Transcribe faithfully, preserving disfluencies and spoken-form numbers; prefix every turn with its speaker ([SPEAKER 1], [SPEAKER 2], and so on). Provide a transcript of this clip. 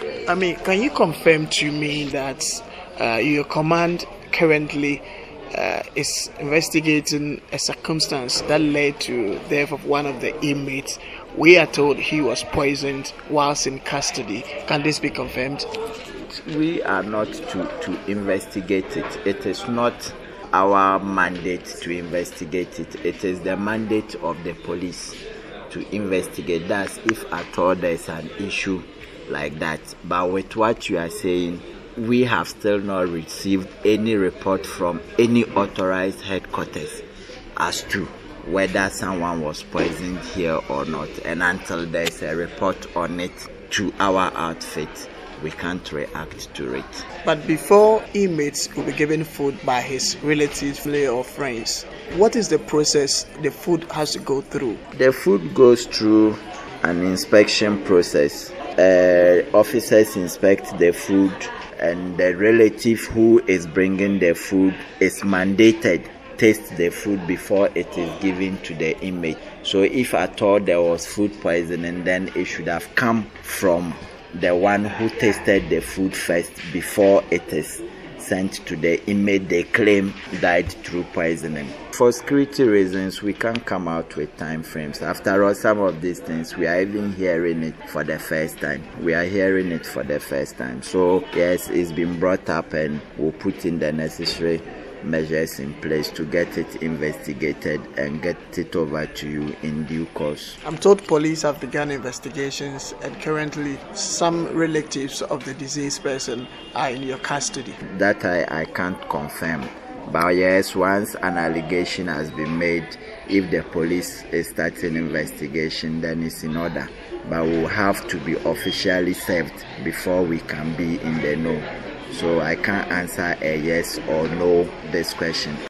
[SPEAKER 1] I mean, can you confirm to me that uh, your command currently uh, is investigating a circumstance that led to the death of one of the inmates? We are told he was poisoned whilst in custody. Can this be confirmed?
[SPEAKER 2] We are not to, to investigate it. It is not our mandate to investigate it. It is the mandate of the police to investigate. That's if at all there is an issue like that. But with what you are saying, we have still not received any report from any authorized headquarters as to whether someone was poisoned here or not. And until there is a report on it to our outfit, we can't react to it.
[SPEAKER 1] But before inmates will be given food by his relatives, family or friends, what is the process the food has to go through?
[SPEAKER 2] The food goes through an inspection process. Uh, officers inspect the food, and the relative who is bringing the food is mandated taste the food before it is given to the inmate. So if at all there was food poisoning, then it should have come from the one who tasted the food first before it is sent to the inmate they claim died through poisoning. For security reasons, we can't come out with time frames. After all, some of these things, we are even hearing it for the first time. We are hearing it for the first time. So yes, it's been brought up, and we'll put in the necessary measures in place to get it investigated and get it over to you in due course.
[SPEAKER 1] I'm told police have begun investigations, and currently some relatives of the deceased person are in your custody.
[SPEAKER 2] That I, I can't confirm. But yes, once an allegation has been made, if the police is starting investigation, then it's in order. But we'll have to be officially served before we can be in the know. So I can't answer a yes or no this question.